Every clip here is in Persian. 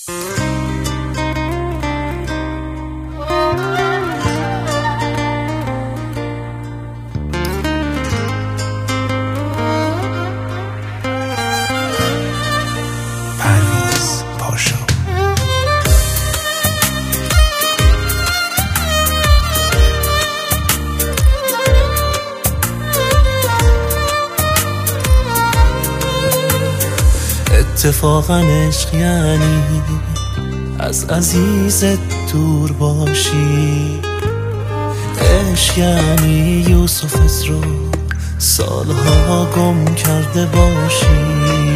اتفاقا عشق یعنی از عزیزت دور باشی، عشق یعنی یوسفت رو سالها گم کرده باشی،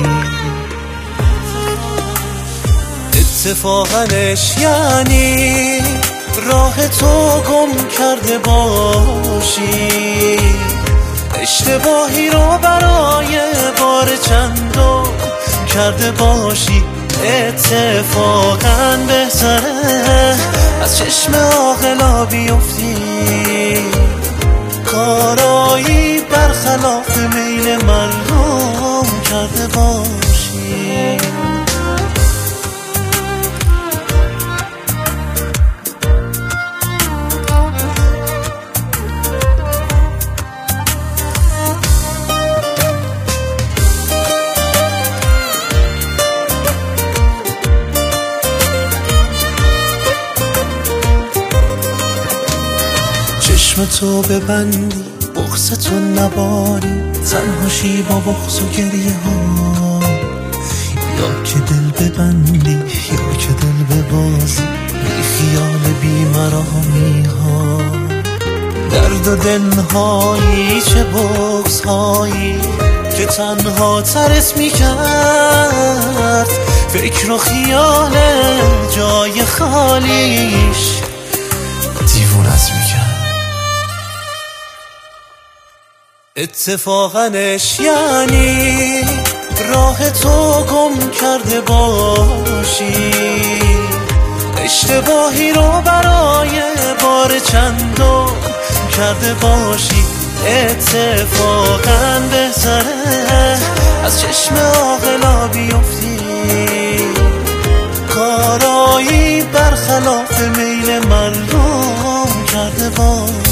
اتفاقا عشق یعنی راه تو گم کرده باشی، اشتباهی رو برای بار چندم کرده باشی، اتفاقا بهتره از چشم عاقلا بیفتی، کارایی برخلاف میل مردم کرده باشی. چشم تو ببندی بغض تو نباری، تنهاشی با بغض و گریه ها، یا که دل ببندی یا که دل ببازی، بی خیال بی مرامی ها، درد و دلهایی چه بغض هایی که تنها ترس می کرد، فکر و خیال جای خالیش دیوونت می کرد. اتفاقا عشق یعنی راه تو گم کرده باشی، اشتباهی رو برای بار چندم کرده باشی، اتفاقا بهتره از چشم عاقلا بیفتی، کارایی برخلاف میل مردم کرده باشی.